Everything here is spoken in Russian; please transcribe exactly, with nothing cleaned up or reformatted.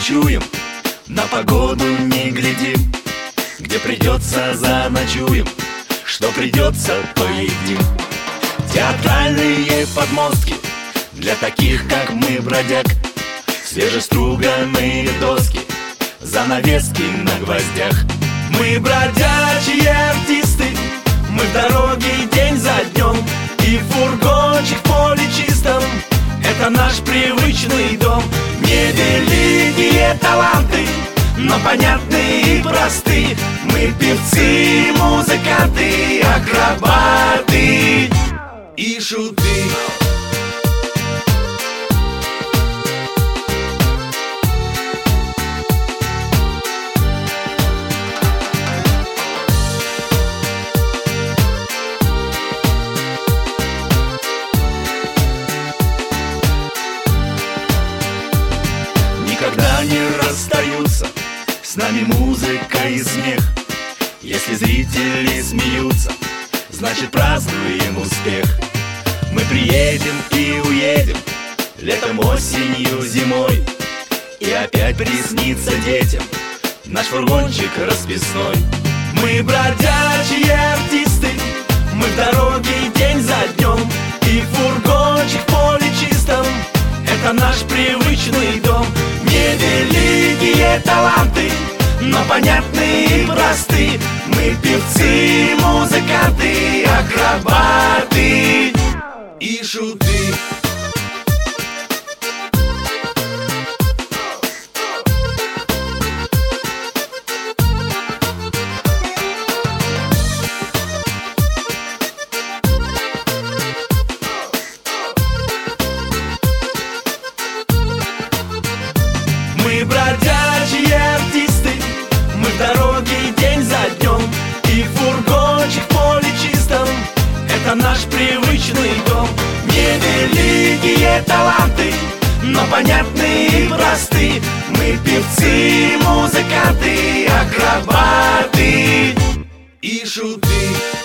ночуем, на погоду не глядим. Где придется, заночуем, что придется, поедим. Театральные подмостки для таких, как мы, бродяг. Свежеструганные доски, занавески на гвоздях. Мы бродячие артисты, мы в дороге день за днем. И фургончик в поле чистом — это наш привычный дом. Невеликие таланты, но понятные и просты. Мы певцы, музыканты, акробаты и шуты. Никогда не расстаются с нами музыка и смех. Если зрители смеются, значит празднуем успех. Мы приедем и уедем, летом, осенью, зимой. И опять приснится детям наш фургончик расписной. Мы бродячие артисты, мы в дороге день за днем. И фургончик в поле чистом — это наш привычный дом. Невеликие таланты, но понятные и просты. Мы певцы, музыканты, акробаты и шуты. Мы бродячие артисты, мы в дороге день за днем. И фургончик в поле чистом — это наш привычный дом. Невеликие таланты, но понятные и просты. Мы певцы, музыканты, акробаты и шуты.